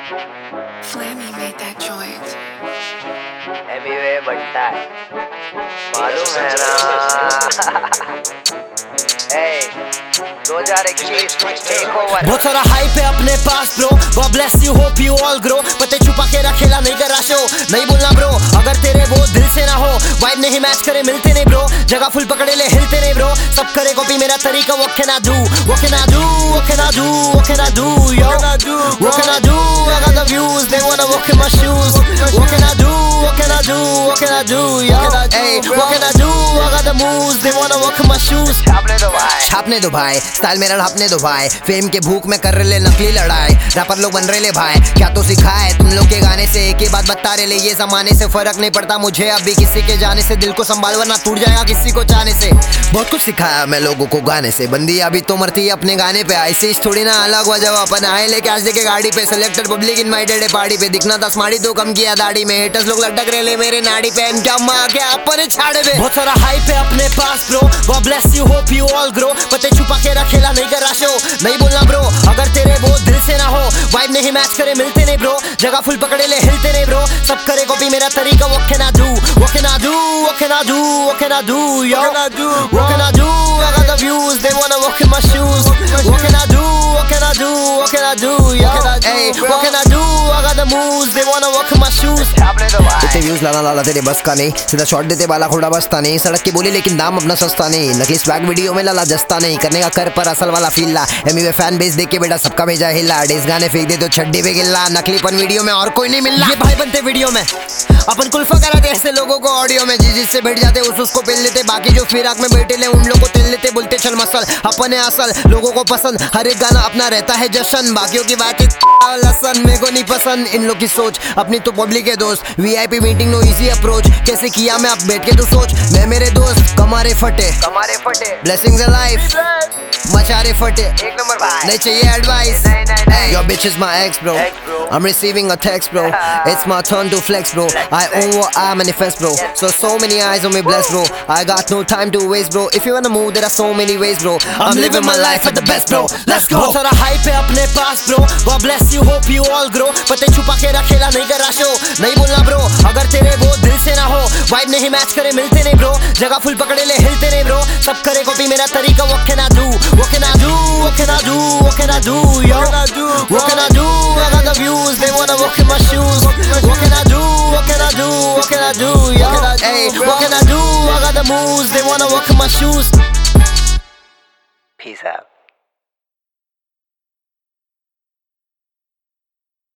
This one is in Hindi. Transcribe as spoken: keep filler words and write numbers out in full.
Flammy made that joint. Emiway बनता है, मालूम है ना। दो हज़ार इक्कीस टेक ओवर। बहुत सारा हाइप है अपने पास bro, God bless you, hope you all grow। पते छुपा के रखेला नहीं करा शो, नहीं बोलना ब्रो अगर तेरे वो दिल से ना हो। वाइब नहीं मैच करे मिलते नहीं ब्रो, जगह फुल पकड़े ले हिलते नहीं ब्रो। सब करे कॉपी मेरा तरीका, what can I do, what can I do, what can I do, what can I do, yo, what can I do, I got the views, they wanna walk in my shoes, what can I do, what can I do, what can I do, yo, hey, what can I do, I got the moves, they wanna walk in my shoes। छापने दो भाई, छापने दो भाई, स्टाइल मेरा ढापने दो भाई। फेम के भूख में कर रहे नकली लड़ाई, रैपर लोग बन रहे ले भाई। क्या तो सिखाए तुम लोग के गाने से, एक ही बात बता रहे ले, ये जमाने से फर्क नहीं पड़ता मुझे अभी किसी के जाने से। दिल को संभाल वरना टूट जाएगा किसी को चाहने से। बहुत कुछ सिखाया मैं लोगों को गाने से, बंदी अभी तो मरती है अपने गाने पे। ऐसे थोड़ी ना अलग वजह अपन आए लेके आज देखे गाड़ी पे। सिलेक्टेड पब्लिक इनवाइटेड है पार्टी पे, दिखना था स्मार्टी तो कम किया दाढ़ी में। हेटर्स लोग लटक रहे ले मेरे नाड़ी पे, क्या माँ क्या अपने छाड़े पे। बहुत सारा हाइप है अपने पास bro, God bless you, hope you all grow। पते छुपा के रखेला नहीं करा शो, नहीं बोलना ब्रो अगर तेरे वो दिल से ना हो। वाइब नहीं मैच करे मिलते नहीं ब्रो, जगह फुल पकड़े ले हिलते नहीं ब्रो। सब करे कॉपी मेरा तरीका, what can I do, what can I do, what can I do, what can I do, yo, what can I do, I got the views, they wanna walk in my shoes, what can I do, what can I do, what can I do, yo, hey, what can I do, I got the moves, they wanna walk in my shoes। छापने दो भाई, इतने व्यूज लाना लाला तेरे बस का नहीं, सीधा शॉट देते वाला घोड़ा बसता नहीं। सड़क की बोली लेकिन दाम अपना सस्ता नहीं, नकली स्वैग वीडियो में लाला जस्ता नहीं। करने का कर पर असल वाला फील ला, एमिवे फैन बेस देख के बेटा सबका भेजा हिला। डेस गाने फेंक दे तो छड्डी पे गिल्ला, नकलीपन वीडियो में और कोई नहीं मिलना। ये भाई बनते वीडियो में अपन कुल्फा कराते ऐसे लोगों को ऑडियो में, जिस जिससे बैठ जाते उस उसको पेल लेते। बाकी जो फिराक में बैठे ले उन लोग को तेल लेते, बोलते चल मसल अपने असल लोगों को पसंद। हर एक गाना अपना रहता है जश्न, बाकियों की बात लसन मेरे को नहीं पसंद। इन लोग की सोच अपनी तो पब्लिक है दोस्त, VIP meeting no easy approach. कैसे किया मैं अब बैठ के तू सोच, मैं मेरे दोस्त कमारे फटे कमारे फटे, ब्लेसिंग्स इन लाइफ मचारे फटे। एक नंबर भाई, नहीं चाहिए एडवाइस, नहीं नहीं नहीं। your bitch is my ex bro, Ex, bro. I'm receiving a text bro, it's my turn to flex bro, I own what I manifest bro, so so many eyes on me blessed bro, I got no time to waste bro, if you wanna move there are so many ways bro, I'm living my life at the best bro, let's go। बहुत सारा hype है अपने पास bro, God bless you, hope you all grow। पते छुपा के रखेला नहीं करा शो, नहीं बोलना ब्रो अगर तेरे वो दिल से ना हो। वाइब नहीं मैच करे मिलते नहीं ब्रो, जगह फुल पकड़े ले हिलते नहीं ब्रो। सब करे कॉपी मेरा तरीका, what can I do, what can I do, what can I do, what can I do, yo, what can I do, I got the views, they wanna walk in my shoes, what can I do, what can I do, what can I do, yo, hey, what can I do, I got the moves, they wanna walk in my shoes। peace out।